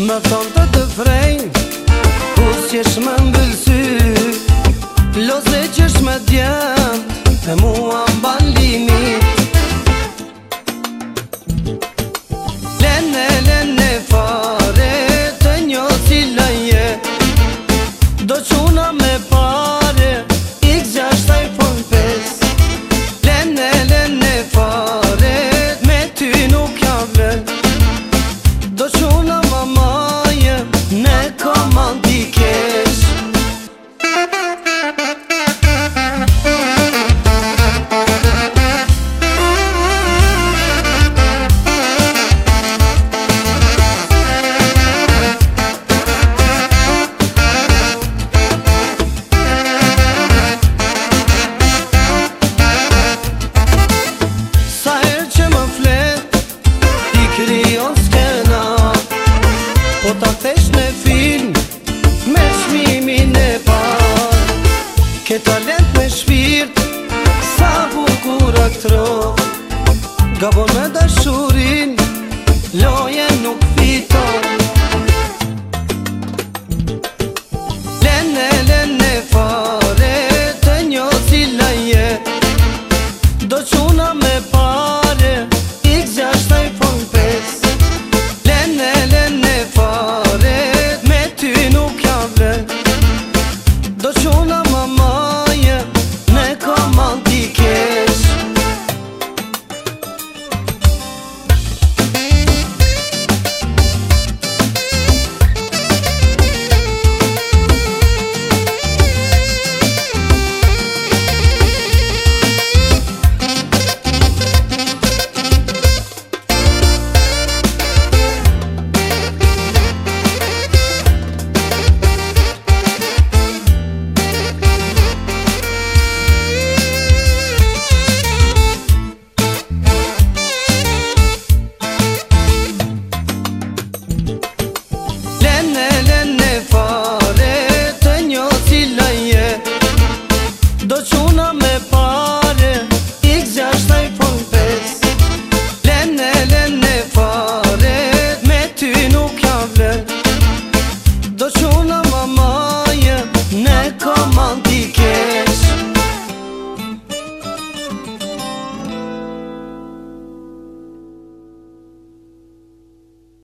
Më thonë të frejnë, kus qesh më mbëlsy, loze qesh më djemë, e mua mban limit. Lene fare, të një cila je, do quna me pare, X6 iPhone 5. Lene fare, me ty nuk ja vlen,